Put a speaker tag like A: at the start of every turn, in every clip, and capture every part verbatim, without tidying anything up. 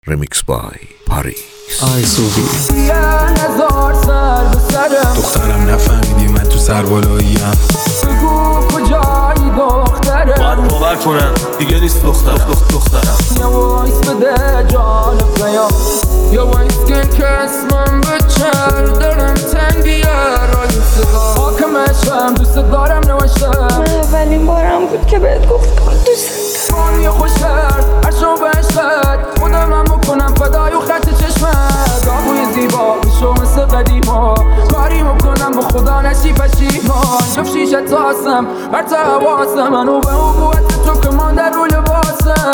A: Remix by Paris.
B: آی سوبی
C: هزار سر به سرم
B: دخترم نفهمیدی من تو سربالاییم.
C: بگو کجایی دخترم
D: باید باور کنم دیگه نیست دخترم دخت دخترم
C: یا وایس بده جان پیام یا وایس کن که اسمم بچر دارم تنگ بیار آی صدا حاکمشم دوست دارم نوشتم
E: من اولین بارم بود که بهت گفتم دوست
C: فانی خوشر عشق بشت خودم من بکنم فدای و خط چشمت آبوی زیبا بشو مثل قدیما کاری میکنم با خدا نشی پشیمان جفت شیشه تاسم بر تا حواسم منو به عبوت تو که من در رو لباسم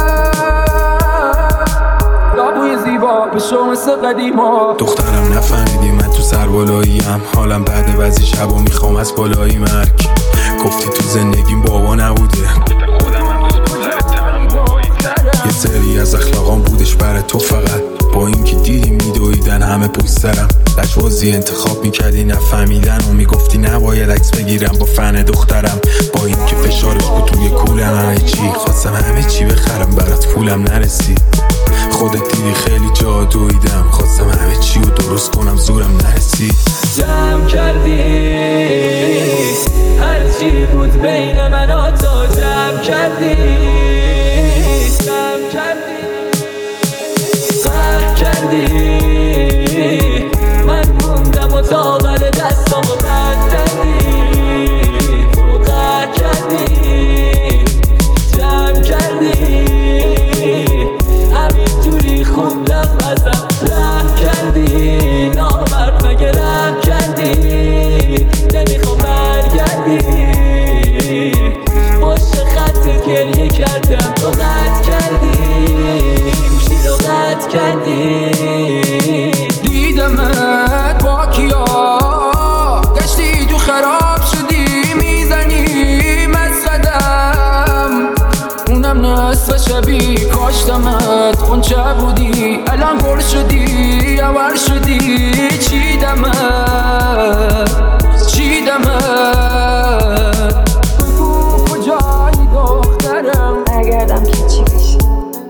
C: آبوی زیبا بشو مثل قدیما.
B: دخترم نفهمیدی من تو سربالاییم. حالم بعد بعضی شب و میخوام از بالایی مرگ. گفتی تو زندگیم بابا نبوده. یه سری از اخلاقام بودش برای تو فقط. با اینکه دیدی میدویدن همه پشت سرم. لجبازی انتخاب میکردی نفهمیدن و میگفتی نباید عکس بگیرم با فن دخترم. با اینکه فشارش بود توی کولم همه چی خواستم همه چی بخرم برات پولم نرسید. خودت دیدی خیلی جا دویدم خواستم همه چی رو درست کنم زورم نرسید.
C: جمع کردی هرچی بود بین من و تو جمع کردی جمع کردی قهر کردی من موندم و طاقت دستم و قهر کردی تو قهر کردی جمع کردی همینجوری خوندم ازم رحم کردی نامرد مگه رحم کردی نمیخوام برگردی باشه خط گریه کردم تو قطع کردی گوشی رو قطع کردی دیدمت با کیا گشتی تو خراب شدی میزنی مزقدم اونم نصف شبی کاشتمت خونچه بودی الان گل شدی عور شدی چیدمت چیدمت بگو کجایی دخترم
E: برگردم که چی بشه.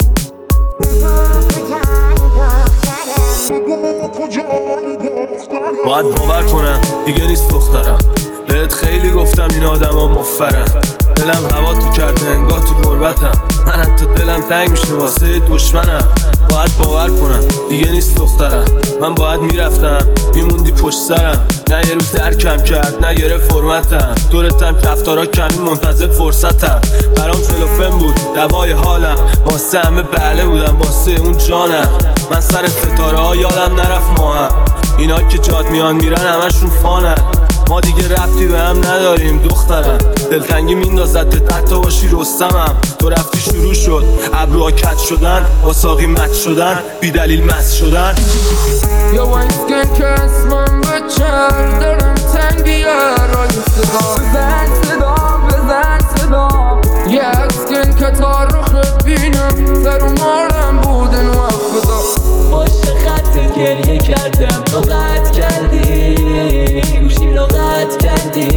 D: باید باور کنم دیگه نیست دخترم. بهت خیلی گفتم این آدم ها مفرن. دلم هوا تو کرده انگاه تو غربتم. من حتی دلم تنگ میشه واسه دشمنم. باید باور کنم دیگه نیست دخترم. من باید میرفتم میموندی پشت سرم. نه یه روز درکم کرد نه یه فرمتم. دورتم کفتارا کمی منتظر فرصتم. برام فلوفن بود دوای حالم. واسه همه بله بودم واسه اون جانم. من سر ستاره ها یادم نرفت ماهم. اینا که جاد میان میرن همشون فانن. ما دیگه ربطی به هم نداریم دخترم. دلتنگی میندازد حتی باشی رستمم. تو رفتی شروع شد ابروها کج شدن با ساقی مت شدن بی دلیل مست شدن.
C: یا وایس کن که اسمم بچر دارم تنگ بیار آی صدا بزن صدا بزن صدا یه عکس کن که تا رخت بینم سر و مارم بودن و خدا باشه خط گریه کردم تو قطع کردی گوشی رو قطع کردی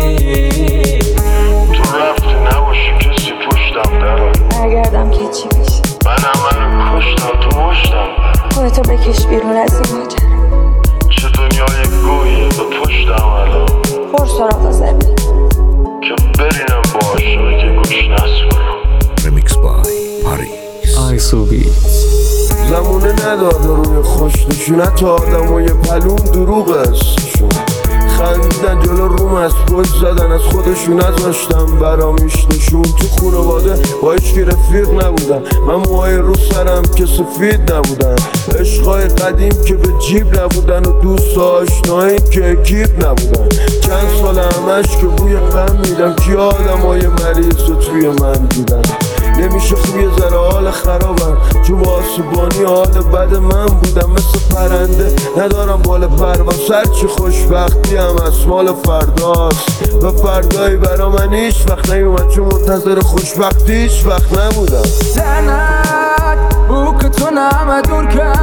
F: تو رفتی نباشی کسی پشتم درم
E: برگردم که چی بشه.
F: من همه کشتم تو مشتم
E: خودتو بکش بیرون از این ماجرا.
F: چه دنیای گویی به پشتم الان
E: پر سراغ زمین
F: که برینم با عاشقی که گوش نسکنم.
A: Remix by Paris.
B: آی سوبی
G: زمونه نداده روی خوش نشونت آدم و یه پلون دروغ استشون خندیدن جلو روم از پشت زدن از خودشون نذاشتم برامیش نشون. تو خونواده با هیچکی رفیق نبودن. من موهای رو سرم که سفید نبودن. عشقای قدیم که به جیب نبودن و دوست آشنایی که اکیب نبودن. چند سال همش که بوی غم میدم که آدم های مریض رو توی من دیدن. نمیشه خوب یه ذره حال خرابم چون واسبانی حال بد من بودم. مثل پرنده ندارم بال پرواز هرچی خوشبختی هم از مال فرداست و فردایی برا من هیچ وقت نیومد چون منتظر خوشبختی هیچ وقت نبودم.
C: زنت او که تو نمه دور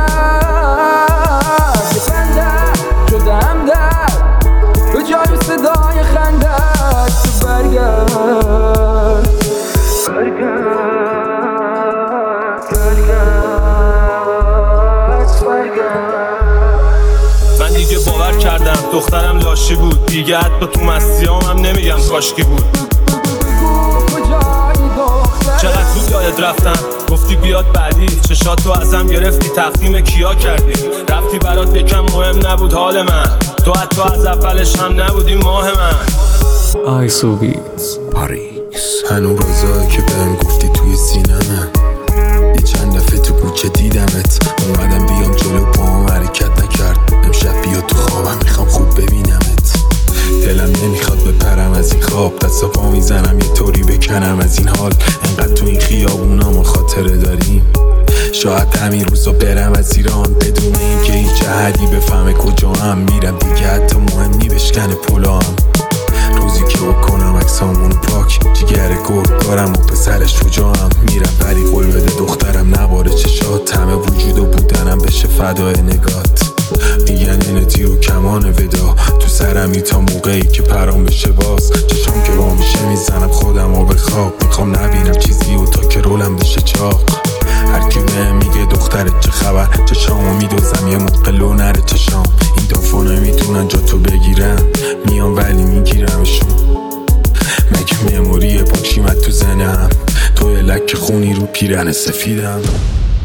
C: کرد بندت شدم در به جای صدای خندت تو برگرد برگرد برگرد
D: نقاشی بود دیگه، حتی تو مسیام هم نمیگم کاشکی بود. چقدر زود یادت رفتم گفتی بیاد بعدی، چشاتو ازم گرفتی تقدیم کیا کردی، رفتی برات یکم مهم نبود حال من، تو حتی از اولش هم نبودی ماه من.
H: آیسو بیت
A: پاریس.
B: هنو روزایی که بهم گفتی توی سینمه، یه چند دفعه تو کوچه دیدمت، اومدم بیام جلو پاهم حرکت نکرد، امشب بیا تو خوابم میخوام خوب ببینمت. دلم نمیخواد بپرم از این خواب، دست و پا میزنم یه طوری بکنم از این حال، انقدر تو این خیابونا ما خاطره داریم، شاید همین روزا برم از ایران بدون اینکه هیچ احدی بفهمه کجا هم میرم دیگه، حتی مهم نی بشکنه پلام. روزی که بکنم عکسامون پاک، جگر گرگ دارم و پسرش شجاعم، میرم ولی قول بده دخترم نباره چشات، همه وجود و بودنم بشه فدای نگات. میگن اینه تیر و کمان ودا تو سرمی تا موقعی که پرام بشه باز، چشام که با میشه میزنم خودم و به خواب، میخوام نبینم چیزی و تا که رولم بشه چاق. هرکی بهم میگه دخترت چه خبر، چشامو میدوزم یه موقع لو نره چشام، این دافا نمیتونن جا تو بگیرن، میام ولی میگیرمشون. مگه مموری پاکشیمت تو زنم، تو لک خونی رو پیرن سفیدم.